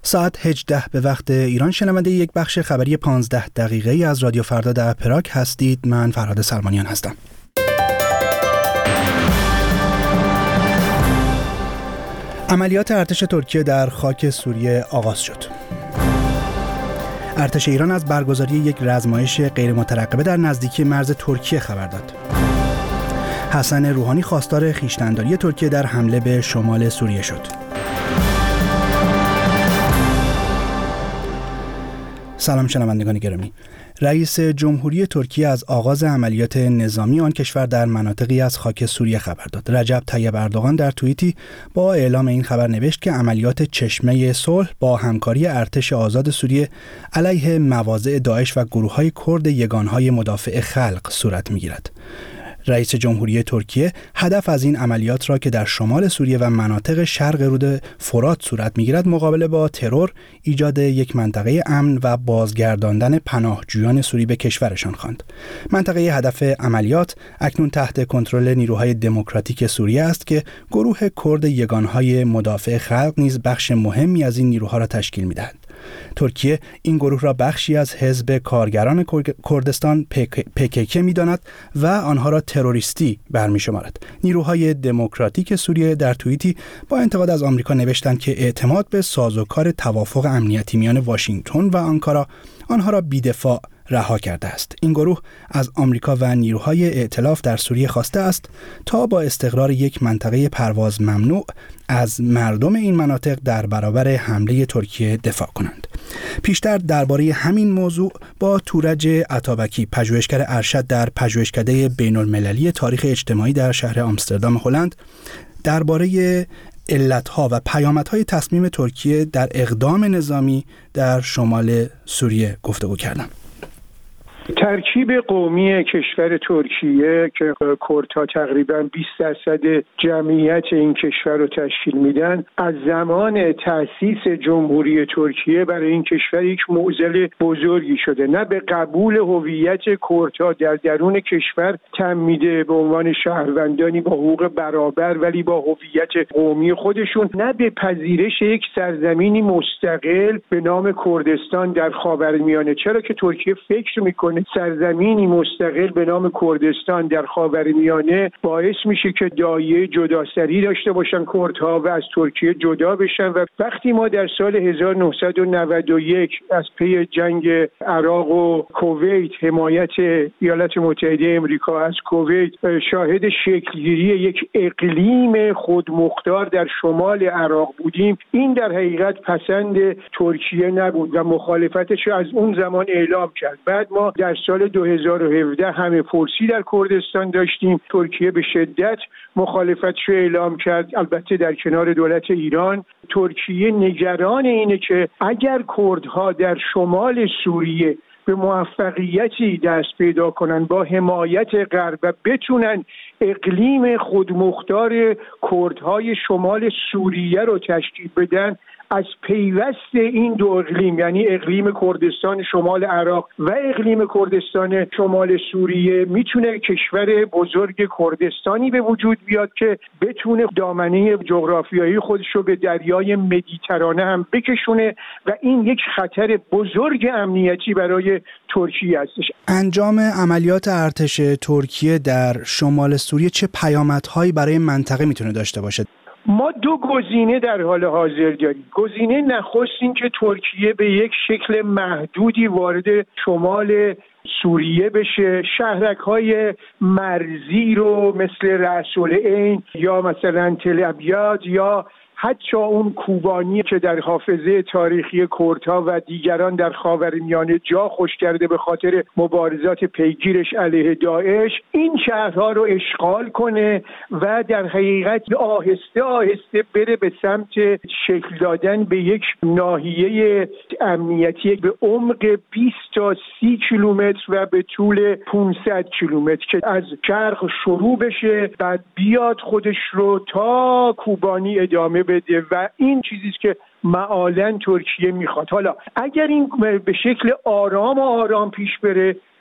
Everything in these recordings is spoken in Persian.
ساعت 18 به وقت ایران شنونده یک بخش خبری 15 دقیقه‌ای از رادیو فردا در پراگ هستید. من فرهاد سلمانیان هستم. عملیات ارتش ترکیه در خاک سوریه آغاز شد. ارتش ایران از برگزاری یک رزمایش غیر مترقبه در نزدیکی مرز ترکیه خبر داد. حسن روحانی خواستار خویشتن‌داری ترکیه در حمله به شمال سوریه شد. سلام شنوندگان گرامی. رئیس جمهوری ترکیه از آغاز عملیات نظامی آن کشور در مناطقی از خاک سوریه خبر داد. رجب طیب اردوغان در توییتی با اعلام این خبر نوشت که عملیات چشمه صلح با همکاری ارتش آزاد سوریه علیه مواضع داعش و گروه‌های کرد یگانهای مدافع خلق صورت می‌گیرد. رئیس جمهوری ترکیه هدف از این عملیات را که در شمال سوریه و مناطق شرق رود فرات صورت می‌گیرد مقابله با ترور، ایجاد یک منطقه امن و بازگرداندن پناهجویان سوری به کشورشان خواند. منطقه هدف عملیات اکنون تحت کنترل نیروهای دموکراتیک سوریه است که گروه کرد یگانهای مدافع خلق نیز بخش مهمی از این نیروها را تشکیل می‌دهد. ترکیه این گروه را بخشی از حزب کارگران کردستان PKK می‌داند و آنها را تروریستی برمی‌شمارد. نیروهای دموکراتیک سوریه در توییتی با انتقاد از آمریکا نوشتند که اعتماد به سازوکار توافق امنیتی میان واشنگتن و آنکارا آنها را بی‌دفاع رها کرده است. این گروه از آمریکا و نیروهای ائتلاف در سوریه خواسته است تا با استقرار یک منطقه پرواز ممنوع از مردم این مناطق در برابر حمله ترکیه دفاع کنند. پیشتر درباره همین موضوع با تورج عطابکی، پژوهشگر ارشد در پژوهشکده بین‌المللی تاریخ اجتماعی در شهر آمستردام هلند، درباره علتها و پیامدهای تصمیم ترکیه در اقدام نظامی در شمال سوریه گفتگو کردم. ترکیب قومی کشور ترکیه که کردها تقریبا 20% جمعیت این کشور رو تشکیل میدن، از زمان تأسیس جمهوری ترکیه برای این کشور یک معضل بزرگی شده. نه به قبول هویت کردها در درون کشور تم میده به عنوان شهروندانی با حقوق برابر ولی با هویت قومی خودشون، نه به پذیرش یک سرزمینی مستقل به نام کردستان در خاورمیانه. چرا که ترکیه فکر میکنه سرزمینی مستقل به نام کردستان در خاورمیانه باعث میشه که دایه جداسری داشته باشن کردها و از ترکیه جدا بشن. و وقتی ما در سال 1991 از پی جنگ عراق و کویت، حمایت ایالات متحده آمریکا از کویت، شاهد شکلگیری یک اقلیم خودمختار در شمال عراق بودیم، این در حقیقت پسند ترکیه نبود و مخالفتش از اون زمان اعلام کرد. بعد ما در سال 2017 همه پرسی در کردستان داشتیم. ترکیه به شدت مخالفتش رو اعلام کرد، البته در کنار دولت ایران. ترکیه نگران اینه که اگر کردها در شمال سوریه به موفقیتی دست پیدا کنن با حمایت غرب و بتونن اقلیم خودمختار کردهای شمال سوریه رو تشکیل بدن، از پیوست این دو اقلیم، یعنی اقلیم کردستان شمال عراق و اقلیم کردستان شمال سوریه، میتونه کشور بزرگ کردستانی به وجود بیاد که بتونه دامنه جغرافیایی خودش رو به دریای مدیترانه هم بکشونه و این یک خطر بزرگ امنیتی برای ترکیه هستش. انجام عملیات ارتش ترکیه در شمال سوریه چه پیامدهایی برای منطقه میتونه داشته باشه؟ ما دو گزینه در حال حاضر داریم. گزینه نخست این که ترکیه به یک شکل محدودی وارد شمال سوریه بشه، شهرک‌های مرزی رو مثل رأس العین یا مثلا تل ابیاد یا حتی اون کوبانی که در حافظه تاریخی کردها و دیگران در خاورمیانه جا خوش کرده به خاطر مبارزات پیگیرش علیه داعش، این شهرها رو اشغال کنه و در حقیقت آهسته آهسته بره به سمت شکل دادن به یک ناحیه امنیتی به عمق 20 تا 30 کیلومتر و به طول 500 کیلومتر که از شرق شروع بشه، بعد بیاد خودش رو تا کوبانی ادامه بده و این چیزی است که معالاً ترکیه میخواد. حالا اگر این به شکل آرام پیش بره،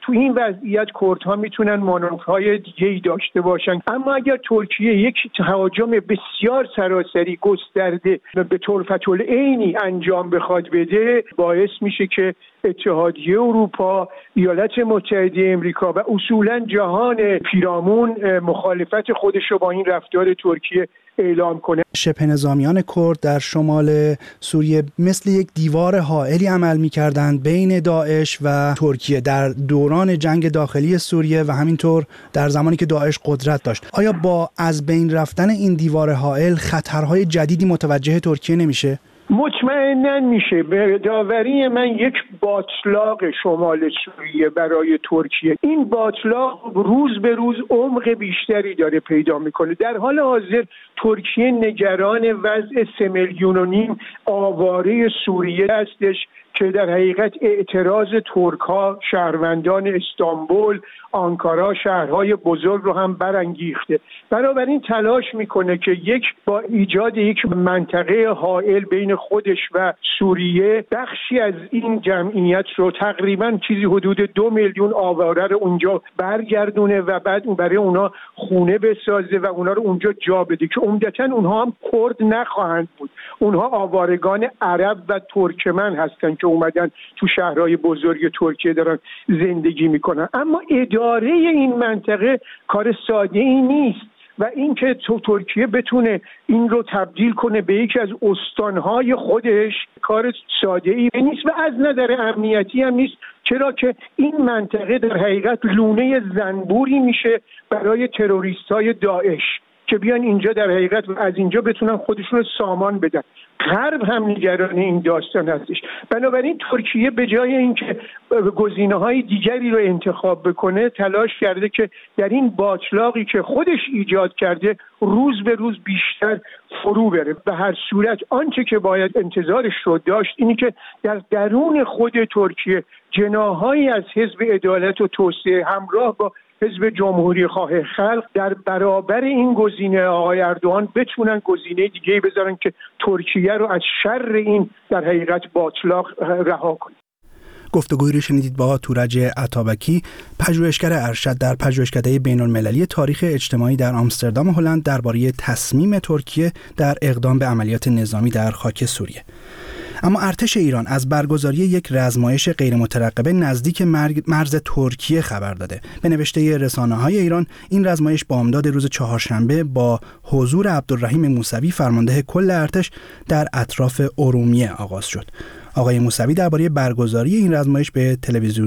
تو این وضعیت کردها میتونن مانورهای دیگه‌ای داشته باشن. اما اگر ترکیه یک تهاجم بسیار سراسری گسترده به طور فتوالعینی انجام بخواد بده، باعث میشه که اتحادیه اروپا، ایالات متحده امریکا و اصولا جهان پیرامون مخالفت خودش رو با این رفتار ترکیه اعلام کنه. شبه نظامیان کرد در شمال سوریه مثل یک دیوار حائلی عمل می‌کردند بین داعش و ترکیه در دوران جنگ داخلی سوریه و همینطور در زمانی که داعش قدرت داشت. آیا با از بین رفتن این دیوار حائل خطرهای جدیدی متوجه ترکیه نمیشه؟ مطمئناً میشه. به داوری من یک باتلاق شمال سوریه برای ترکیه. این باتلاق روز به روز عمق بیشتری داره پیدا میکنه. در حال حاضر ترکیه نگران وضع 3.5 میلیون آواره سوریه هستش که در حقیقت اعتراض ترک‌ها، شهروندان استانبول، آنکارا، شهرهای بزرگ رو هم برانگیخته. بنابراین تلاش میکنه که با ایجاد یک منطقه حائل بین خودش و سوریه بخشی از این جمعیت رو تقریبا چیزی حدود 2 میلیون آواره رو اونجا برگردونه و بعد برای اونا خونه بسازه و اونا رو اونجا جا بده که عمدتاً اونها هم کرد نخواهند بود. اونها آوارگان عرب و ترکمن هستن که اومدن تو شهرهای بزرگ ترکیه دارن زندگی میکنن. اما اداره این منطقه کار ساده ای نیست و اینکه ترکیه بتونه این رو تبدیل کنه به یکی از استانهای خودش کار ساده ای نیست و از نظر امنیتی هم نیست، چرا که این منطقه در حقیقت لونه زنبوری میشه برای تروریست‌های داعش که بیان اینجا در حقیقت از اینجا بتونن خودشون رو سامان بدن. غرب هم نگران این داستان هستش. بنابراین ترکیه به جای اینکه گزینه‌های دیگری رو انتخاب بکنه تلاش کرده که در این باطلاقی که خودش ایجاد کرده روز به روز بیشتر فرو بره. به هر صورت آنچه که باید انتظارش رو داشت اینی که در درون خود ترکیه جناح‌هایی از حزب عدالت و توسعه همراه با حزب جمهوری خواه خلق در برابر این گزینه آقای اردوغان بتونن گزینه دیگه بذارن که ترکیه رو از شر این در حقیقت باطلاق رها کنه. گفتگویی رو شنیدید با تورج عطابکی، پژوهشگر ارشد در پژوهشکده بین‌المللی تاریخ اجتماعی در آمستردام هلند درباره تصمیم ترکیه در اقدام به عملیات نظامی در خاک سوریه. اما ارتش ایران از برگزاری یک رزمایش غیرمترقبه نزدیک مرز ترکیه خبر داده. به نوشته رسانه‌های ایران این رزمایش بامداد روز چهارشنبه با حضور عبدالرحیم موسوی فرمانده کل ارتش در اطراف ارومیه آغاز شد. آقای موسوی درباره برگزاری این رزمایش به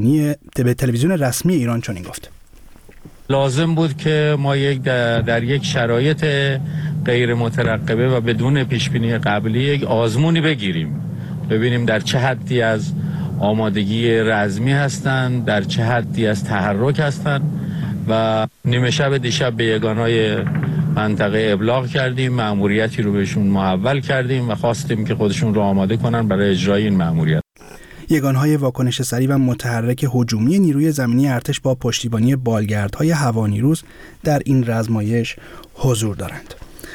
تلویزیون رسمی ایران چنین گفت: لازم بود که ما در یک شرایط غیر مترقبه و بدون پیشبینی قبلی یک آزمونی بگیریم، ببینیم در چه حدی از آمادگی رزمی هستند، در چه حدی از تحرک هستند و نیمه شب دیشب به یگانهای منطقه ابلاغ کردیم، مأموریتی رو بهشون محول کردیم و خواستیم که خودشون رو آماده کنن برای اجرای این مأموریت. یگانهای واکنش سریع و متحرک هجومی نیروی زمینی ارتش با پشتیبانی بالگردهای هوانیروز در این رزمایش حضور دارند.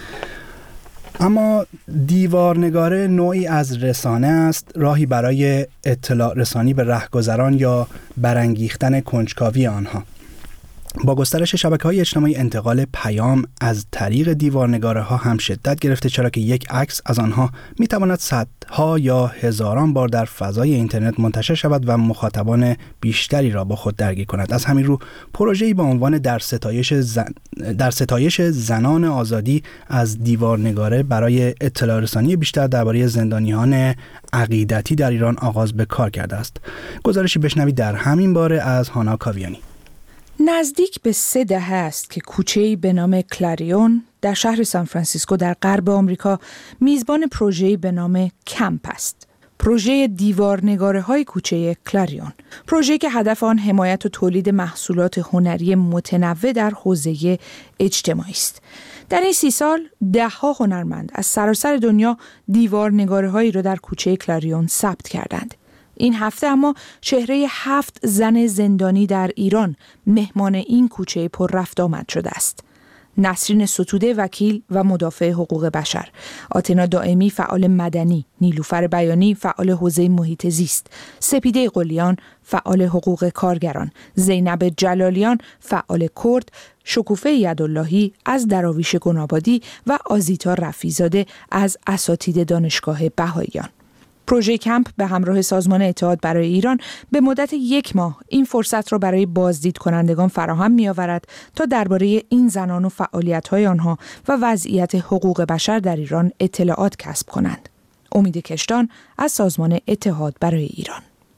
اما دیوارنگاره نوعی از رسانه است، راهی برای اطلاع رسانی به رهگذران یا برانگیختن کنجکاوی آنها. با گسترش شبکه‌های اجتماعی انتقال پیام از طریق دیوارنگاره‌ها هم شدت گرفته، چرا که یک عکس از آنها می‌تواند صدها یا هزاران بار در فضای اینترنت منتشر شود و مخاطبان بیشتری را با خود درگیر کند. از همین رو پروژه‌ای با عنوان در ستایش زنان آزادی از دیوارنگاره برای اطلاع رسانی بیشتر درباره زندانیان عقیدتی در ایران آغاز به کار کرده است. گزارشی بشنوید در همین باره از هانا کاویانی. نزدیک به 3 دهه است که کوچه‌ای به نام کلاریون در شهر سانفرانسیسکو در غرب آمریکا میزبان پروژه‌ای به نام کمپ است. پروژه دیوارنگاره‌های کوچه کلاریون، پروژه‌ای که هدف آن حمایت و تولید محصولات هنری متنوع در حوزه اجتماعی است. در این 30 سال 10 هنرمند از سراسر دنیا دیوارنگاره‌هایی را در کوچه کلاریون ثبت کردند. این هفته اما چهره 7 زن زندانی در ایران مهمان این کوچه پر رفت آمد شده است. نسرین ستوده وکیل و مدافع حقوق بشر، آتنا دائمی فعال مدنی، نیلوفر بیانی فعال حوزه محیط زیست، سپیده قلیان فعال حقوق کارگران، زینب جلالیان فعال کرد، شکوفه یداللهی از دراویش گنابادی و آزیتا رفیع‌زاده از اساتید دانشگاه بهائیان. پروژه کمپ به همراه سازمان اتحاد برای ایران به مدت 1 ماه این فرصت را برای بازدید کنندگان فراهم می‌آورد تا درباره این زنان و فعالیت‌های آنها و وضعیت حقوق بشر در ایران اطلاعات کسب کنند. امید کشتان از سازمان اتحاد برای ایران.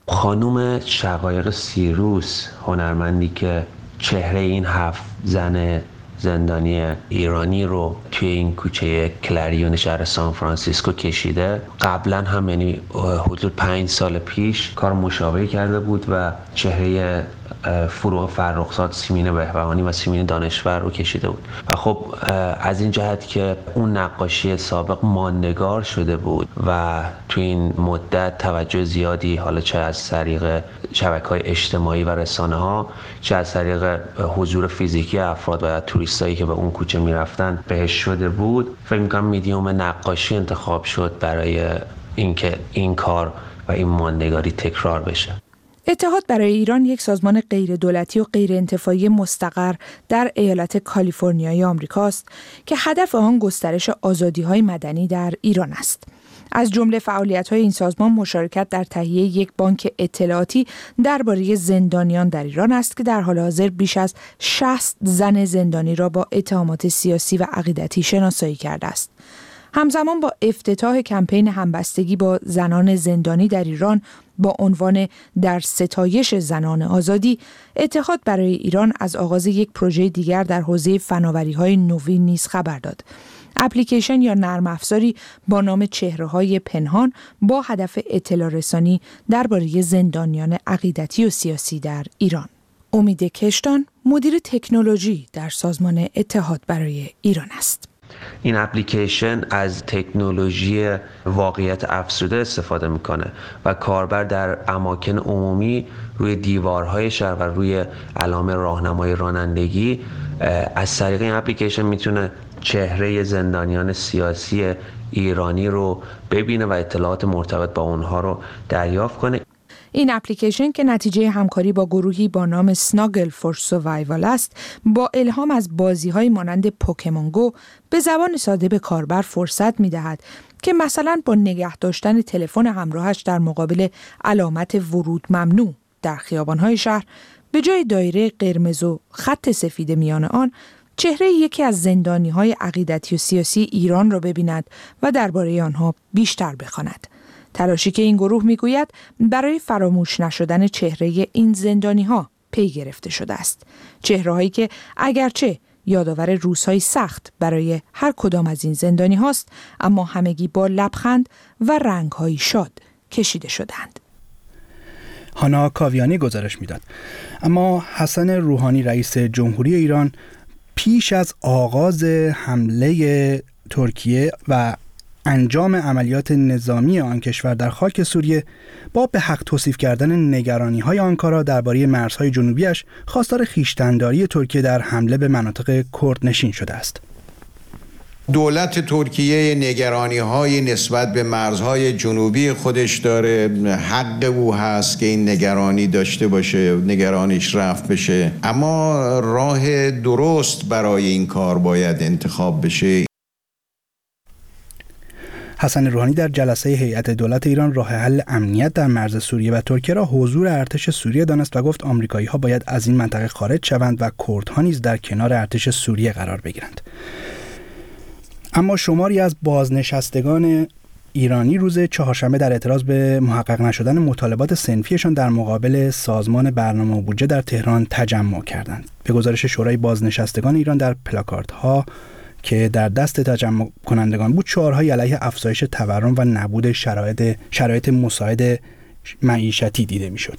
خانم شقایق سیروس، هنرمندی که چهره این 7 زن زندانی ایرانی رو توی این کوچه کلاریون شهر سان فرانسیسکو کشیده، قبلا هم یعنی حدود 5 سال پیش کار مشابهی کرده بود و چهره فروغ فرخزاد، سیمین بهبهانی و سیمین دانشور رو کشیده بود. و خب از این جهت که اون نقاشی سابق ماندگار شده بود و تو این مدت توجه زیادی، حالا چه از طریق شبکه‌های اجتماعی و رسانه‌ها، چه از طریق حضور فیزیکی افراد و توریستایی که به اون کوچه میرفتن بهش شده بود، فکر می‌کنم میدیوم نقاشی انتخاب شد برای اینکه این کار و این ماندگاری تکرار بشه. اتحاد برای ایران یک سازمان غیردولتی و غیرانتفاعی مستقر در ایالت کالیفرنیای آمریکاست که هدف آن گسترش آزادی‌های مدنی در ایران است. از جمله فعالیت‌های این سازمان مشارکت در تهیه یک بانک اطلاعاتی درباره زندانیان در ایران است که در حال حاضر بیش از 60 زن زندانی را با اتهامات سیاسی و عقیدتی شناسایی کرده است. همزمان با افتتاح کمپین همبستگی با زنان زندانی در ایران با عنوان در ستایش زنان آزادی، اتحاد برای ایران از آغاز یک پروژه دیگر در حوزه فناوری‌های نوین نیز خبر داد. اپلیکیشن یا نرم افزاری با نام چهره‌های پنهان با هدف اطلاع رسانی درباره زندانیان عقیدتی و سیاسی در ایران. امید کشتان مدیر تکنولوژی در سازمان اتحاد برای ایران است. این اپلیکیشن از تکنولوژی واقعیت افزوده استفاده میکنه و کاربر در اماکن عمومی روی دیوارهای شهر و روی علائم راهنمای رانندگی از طریق این اپلیکیشن میتونه چهره زندانیان سیاسی ایرانی رو ببینه و اطلاعات مرتبط با اونها رو دریافت کنه. این اپلیکیشن که نتیجه همکاری با گروهی با نام Snuggle for Survival است، با الهام از بازی‌های مانند پوکمون گو به زبان ساده به کاربر فرصت می‌دهد که مثلا با نگه داشتن تلفن همراهش در مقابل علامت ورود ممنوع در خیابان‌های شهر، به جای دایره قرمز و خط سفید میان آن، چهره یکی از زندانی‌های عقیدتی و سیاسی ایران را ببیند و درباره آنها بیشتر بخواند. تلاشی که این گروه میگوید برای فراموش نشدن چهره این زندانی‌ها پی گرفته شده است. چهره‌هایی که اگرچه یادآور روزهای سخت برای هر کدام از این زندانی هاست، اما همگی با لبخند و رنگ‌های شاد کشیده شدند. هانا کاویانی گزارش میداد. اما حسن روحانی رئیس جمهوری ایران پیش از آغاز حمله ترکیه و انجام عملیات نظامی آن کشور در خاک سوریه با به حق توصیف کردن نگرانی‌های آنکارا درباره مرزهای جنوبیش خواستار خویشتن‌داری ترکیه در حمله به مناطق کردنشین شده است. دولت ترکیه نگرانی‌های نسبت به مرزهای جنوبی خودش داره، حق او هست که این نگرانی داشته باشه، نگرانیش رفع بشه، اما راه درست برای این کار باید انتخاب بشه. حسن روحانی در جلسه هیئت دولت ایران راه حل امنیت در مرز سوریه و ترکیه را حضور ارتش سوریه دانست و گفت آمریکایی‌ها باید از این منطقه خارج شوند و کردها نیز در کنار ارتش سوریه قرار بگیرند. اما شماری از بازنشستگان ایرانی روز چهارشنبه در اعتراض به محقق نشدن مطالبات صنفیشان در مقابل سازمان برنامه و بودجه در تهران تجمع کردند. به گزارش شورای بازنشستگان ایران در پلاکاردها که در دست تجمع کنندگان بود، شعارهای علیه افزایش تورم و نبود شرایط مساعد معیشتی دیده میشد.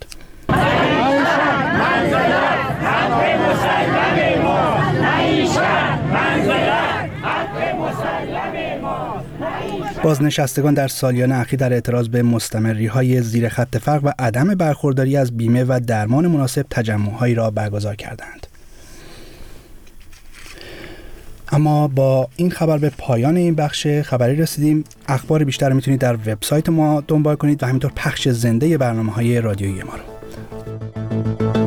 بازنشستگان در سالیان اخیر در اعتراض به مستمری‌های زیر خط فقر و عدم برخورداری از بیمه و درمان مناسب تجمع‌هایی را برگزار کردند. اما با این خبر به پایان این بخش خبری رسیدیم. اخبار بیشتر میتونید در وبسایت ما دنبال کنید و همینطور پخش زنده برنامه‌های رادیویی ما رو.